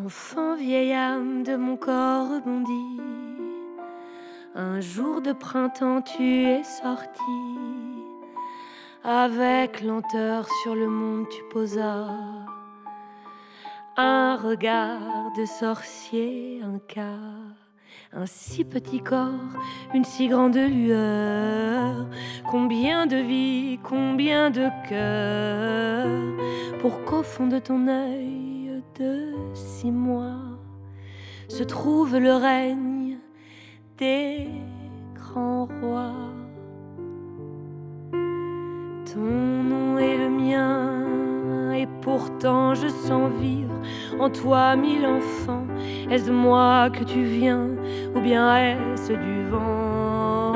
Enfant vieille âme de mon corps rebondit, un jour de printemps tu es sorti. Avec lenteur sur le monde tu posas un regard de sorcier, un cas, un si petit corps, une si grande lueur. Combien de vies, combien de cœurs, pour qu'au fond de ton œil de 6 mois se trouve le règne des grands rois. Ton nom est le mien, et pourtant je sens vivre en toi 1000 enfants. Est-ce de moi que tu viens, ou bien est-ce du vent?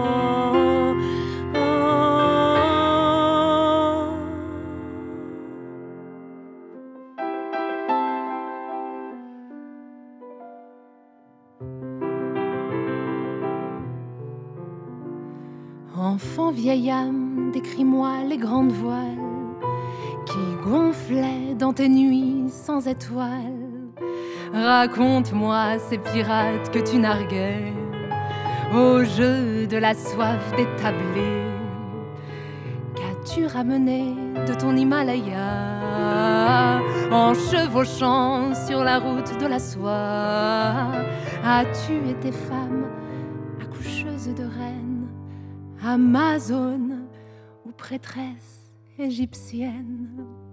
Enfant vieille âme, décris-moi les grandes voiles qui gonflaient dans tes nuits sans étoiles. Raconte-moi ces pirates que tu narguais au jeu de la soif des tablés. Qu'as-tu ramené de ton Himalaya en chevauchant sur la route de la soie? As-tu été femme, accoucheuse de reines, amazone ou prêtresse égyptienne?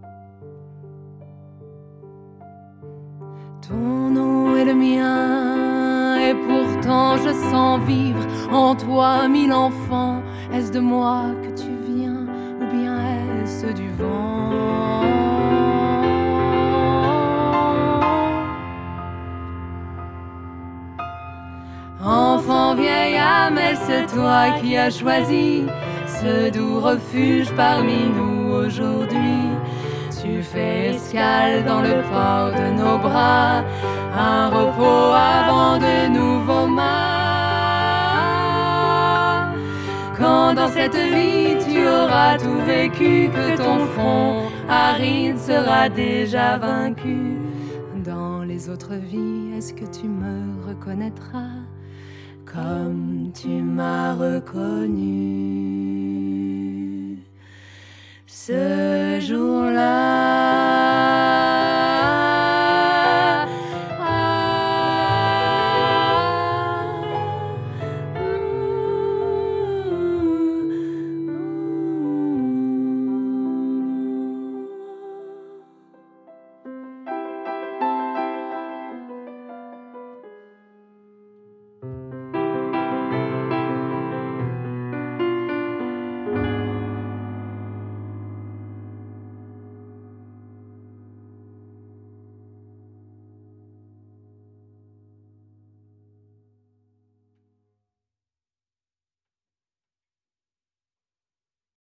Ton nom est le mien, et pourtant je sens vivre en toi 1000 enfants. Est-ce de moi que tu viens, ou bien est-ce du vent? Enfant vieille âme, est-ce toi qui as choisi ce doux refuge parmi nous aujourd'hui? Tu fais escale dans le port de nos bras, un repos avant de nouveaux mâts. Quand dans cette vie tu auras tout vécu, que ton front aride sera déjà vaincu. Dans les autres vies, est-ce que tu me reconnaîtras comme tu m'as reconnu? Ce jour-là